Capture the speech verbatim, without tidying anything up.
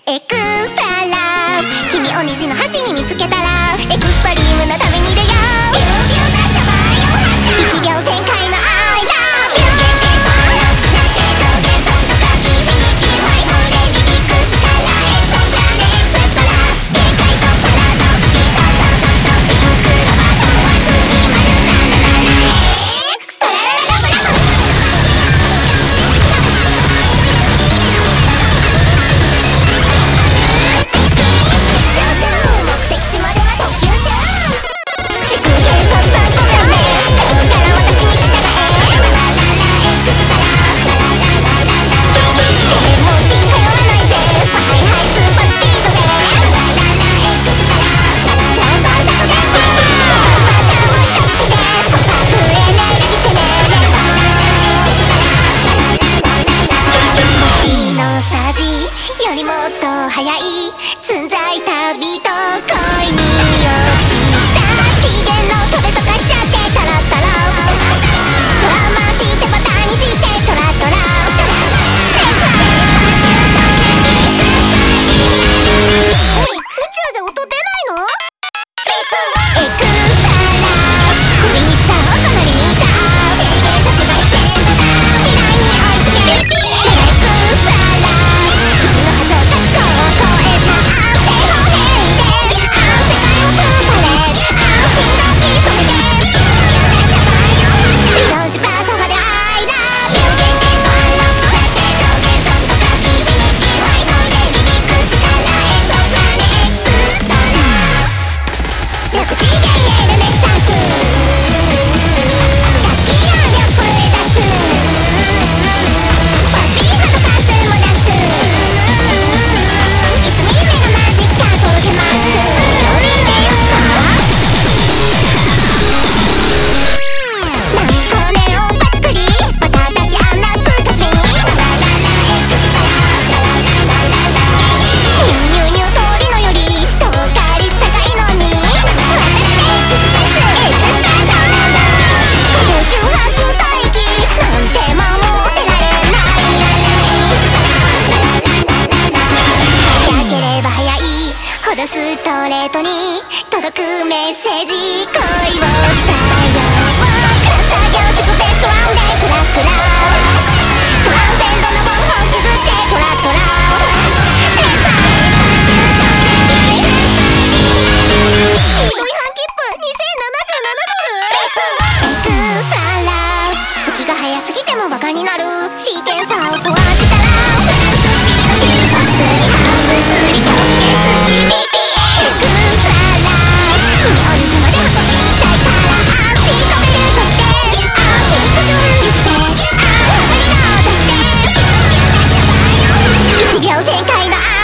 エクストララブ、君を虹の端に見つけたらエクストリームな旅に出よう。ビュービューなシャワーよ発射、いちびょう旋回の I love you。 上下ソングかインフィニティファイオレリミックスからエクソンプラネエクセトラ、限界とパラドスピード超速度シンクロバトンはつにまるななななエクストララブラブ。よりもっと速い寸在旅と恋に落ちた次元の壁とかしちゃってトロトロトラウマしてパターンにしてトラトラおい、宇宙で音出ないの？エクストラこれにしちゃおうかなり見た制限削減してんだ未来に追いつけるエクストラストレートに届くメッセージ、恋を伝えよう。クラスター凝縮ベストワンでクラクラトランセンドの方法くぐってトラトラスピード違反切符にせんななじゅうななドル。エクストララブ、好きが早すぎてもバカになるシーケンサーを壊したらスピード心拍数に半分釣り込んで次ビビ旋回の